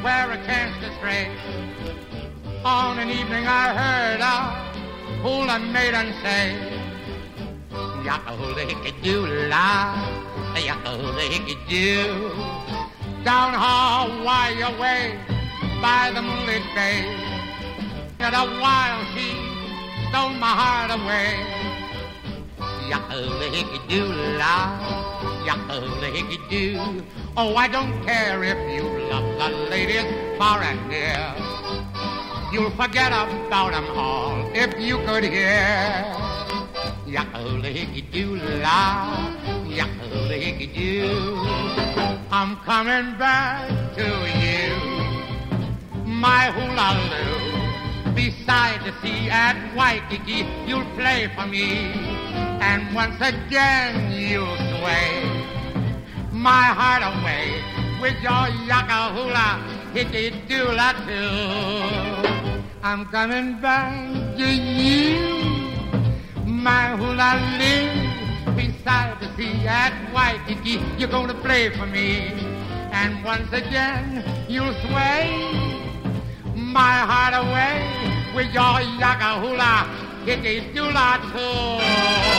nowhere a chance to stray. On an evening I heard a hula maiden say, Yaka-hula-hickey-doo-la, Yaka-hula-hickey-doo. Down Hawaii way by the moonlit bay, and a while she stole my heart away. Yaka-hula-hickey-doo-la, Yaka-hula-hickey-doo. Oh, I don't care if you love the ladies far and near. You'll forget about them all if you could hear. Yaka-hula-hickey-doo-la, Yaka-hula-hickey-doo. I'm coming back to you, my hula-loo. Beside the sea at Waikiki, you'll play for me, and once again you'll sway my heart away with your yaka-hula-hickey-doo-la too. I'm coming back to you, my hula-loo. Beside the sea at Waikiki, you're gonna play for me, and once again you'll sway my heart away with your yaka-hula-hickey-doo-la too.